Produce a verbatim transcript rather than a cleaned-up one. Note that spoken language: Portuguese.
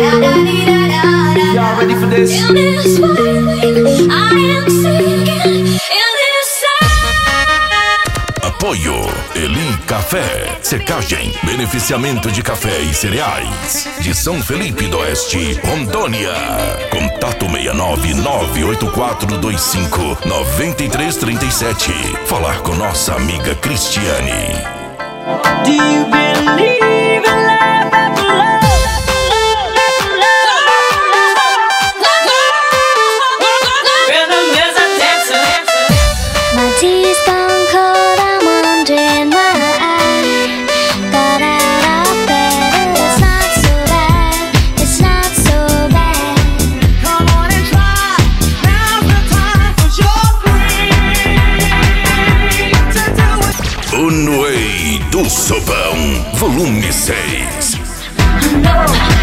Y'all ready for this? In this feeling, I am sinking in this Apoio Eli Café, secagem, beneficiamento de café e cereais, de São Felipe do Oeste, Rondônia. Contato seis nove nove oito quatro dois cinco nove três três sete. Falar com nossa amiga Cristiane. Do you believe in love after love? Rhythm is a dancer. My tea's gone cold, I'm wondering why. Got out of bed, it's not so bad, it's not so bad. Come on and try. Now's the time for your dream to do it. O Noei do Sopão, volume seis. No.